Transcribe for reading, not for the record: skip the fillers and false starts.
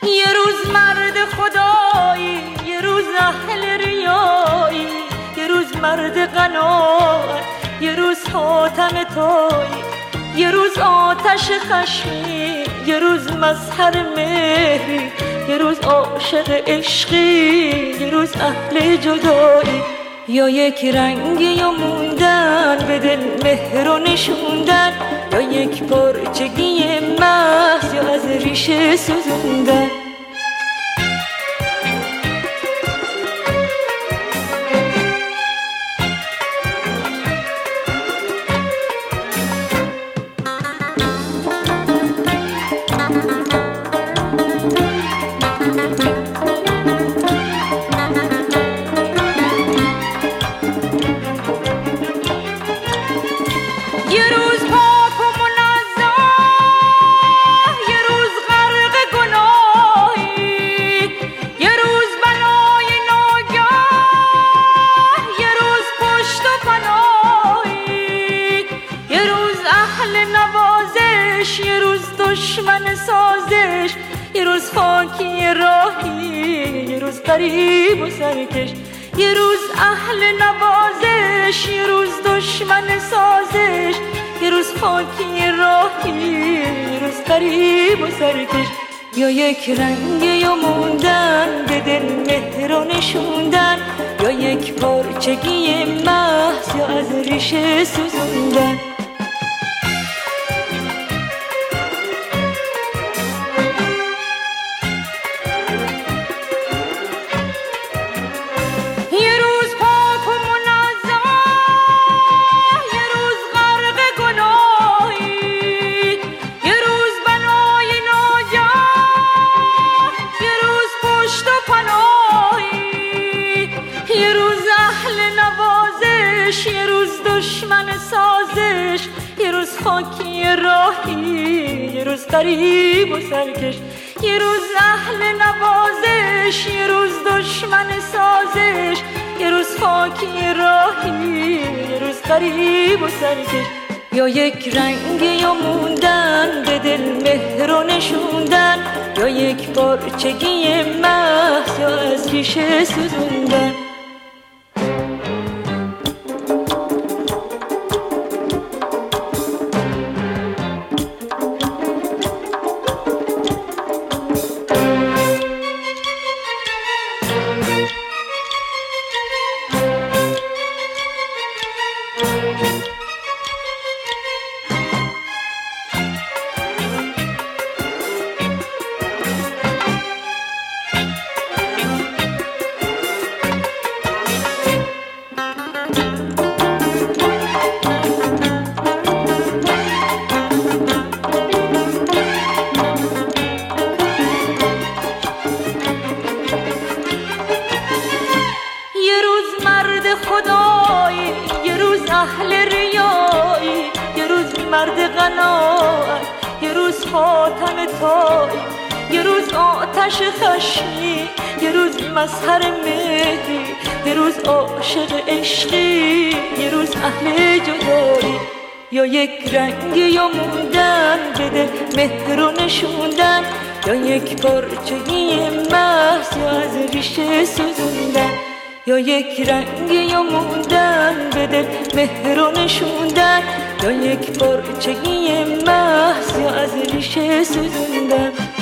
یه روز مرد خدایی، یه روز اهل ریایی، یه روز مرد قناعت، یه روز حاتم تویی، یه روز آتش خشمی، یه روز مظهر مهری، یه روز عاشق عشقی، یه روز اهل جدایی. یا یک رنگی یا موندن به دل مهر و نشوندن، یا یک پرچگی محض یا از ریشه سوزوندن. یه روز پاک و منزه، یه روز غرق گناهی، یه روز بلای ناگاه، یه روز پشت و پناهی، یه روز اهل نوازش، یه روز دشمن سازش، یه روز خاکی راهی، یه روز غریب و سرکش. یه روز اهل نوازش، یه روز دشمن سازش، یه روز خاکی راهی، یه روز غریب و سرکش. یا یک رنگ یا موندن به دل مهر و نشوندن، یا یک پرچگی محض یا از ریشه سوزوندن. یه روز دشمن سازش، یه روز خاکی راهی، یه روز غریب و سرکش. یه روز اهل نوازش، یه روز دشمن سازش، یه روز خاکی راهی، یه روز غریب و سرکش. یا یک رنگ یا موندن به دل مهر و نشوندن، یا یک پرچگی محض یا از ریشه سوزوندن. خدایی، یه روز اهل ریایی، یه روز مرد قناعت، یه روز حاتم تویی، یه روز آتش خشمی، یه روز مظهر مهری، یه روز عاشق عشقی، یه روز اهل جدایی. یا یک رنگ یا موندن به دل مهر و نشوندن، یا یک پرچگی محض یا از ریشه سوزوندن. یا یک رنگ یا موندن به دل مهر و نشوندن، یا یک پرچگی محض یا از ریشه سوزوندن.